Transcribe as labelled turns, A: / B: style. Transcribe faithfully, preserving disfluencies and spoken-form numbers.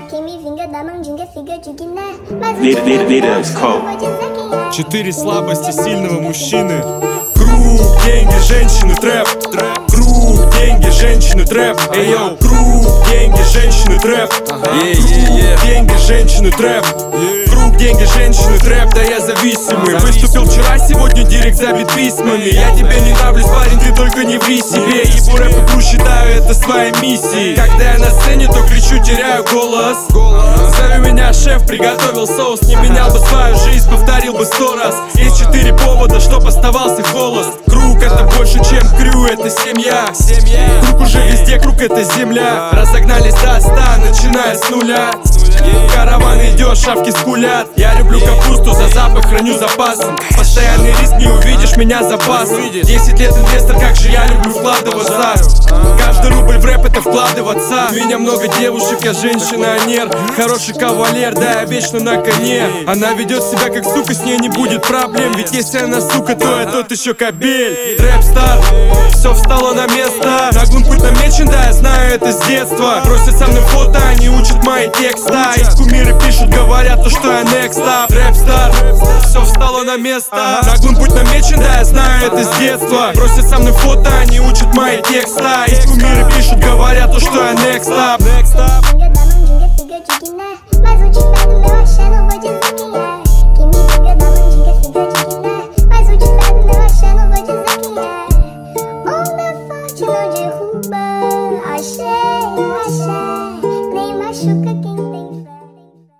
A: Quem me vinga da mandinga fica digna. Mas o
B: Need- need- need a code.
A: vou dizer quem é.
C: Четыре слабости сильного мужчины. Круг, деньги, женщины, трэп. Круг, деньги, женщины, трэп. Эй, йоу, круг, деньги, женщины, трэп. Круг, деньги, женщины, трэп. Круг, деньги, женщины, трэп. Да я зависимый. Выступил вчера, сегодня директ забит письмами. Я тебе не нравлюсь, парень, ты только не ври себе. Ебу рэп игру, считаю это своей миссией. Когда я на сцене, то кричу, теряю голос. Зови меня шеф, приготовил соус. Не менял бы свою жизнь, повторил бы сто раз. Есть четыре повода, чтоб оставался холост. Круг это больше, чем крю, это семья. Круг уже везде, круг это земля. Разогнались до ста, начиная с нуля. Караван идет, шавки скулят. Я люблю капусту, за запах храню запасом. Постоянный риск, не увидишь меня запасом. Десять лет инвестор, как же я люблю вкладываться. Каждый рубль в рэп это вкладываться. У меня много девушек, я женщина-нер. Хороший кавалер, да, я вечно на коне. Она ведет себя как сука, с ней не будет проблем. Ведь если она сука, то я тот еще кобель. Трэп-стар, все встало на место. Наглым путь намечен, да, я знаю это с детства. Просят со мной фото, они учат мои текста. Их кумиры пишут, говорят, то, что я next up. Рэп-стар, все встало на место. Наглым путь намечен, да, я знаю это с детства. Просят со мной фото, они учат мои текста. Их кумиры пишут, говорят, то, что я next up.
A: Vinga da mandinga fica digna. Mas o ditado meu axé não vou dizer.